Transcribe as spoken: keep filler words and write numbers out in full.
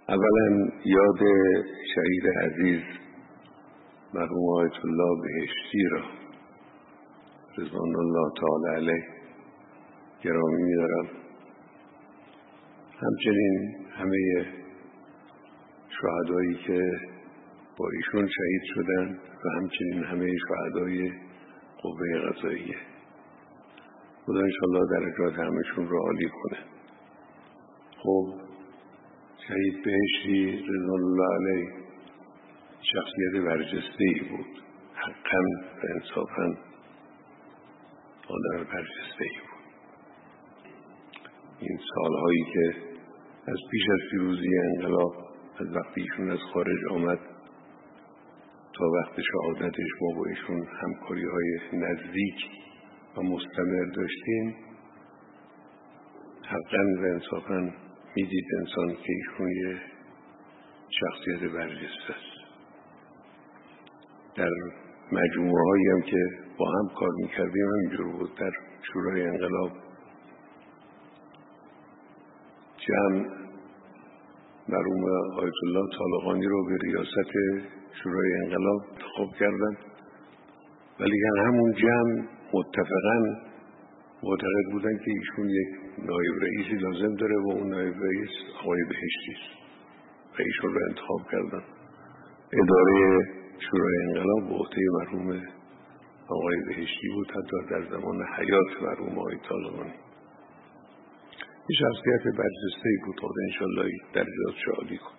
اولا یاد شهید عزیز مرحوم آیت الله بهشتی را رضوان الله تعالی علیه گرامی می‌دارم. همچنین همه شهدایی که با ایشون شهید شدند و همچنین همه شهدای قوه قضاییه. خدا انشاءالله درجات همشون رو عالی کنه. خب شهید بهشتی رضوان الله علیه شخصیت برجسته‌ای بود، حقاً و انصافاً آدم برجسته‌ای بود. این سالهایی که از پیش از پیروزی انقلاب، از وقتی ایشون از خارج آمد تا وقت شهادتش ما با ایشون همکاری های نزدیک و مستمر داشتیم، حقاً و انصافاً میدید انسان که ایشون یه شخصیت برجسته است. در مجموعه هایی هم که با هم کار میکردیم همینجور بود. در شورای انقلاب جمع مرحوم آیت الله طالقانی رو به ریاست شورای انقلاب انتخاب کردن، ولی همون جمع متفقاً معتقد بودن که ایشون یک نایب رئیسی لازم داره و اون نایب رئیس آقای بهشتی است و ایشون رو انتخاب کردن. اداره شورای انقلاب به عهده مرحوم آقای بهشتی بود، حتی در زمان حیات مرحوم آقای طالقانی. این شخصیت برجسته‌ای بود. خدا انشاءالله درجات عالی کنه.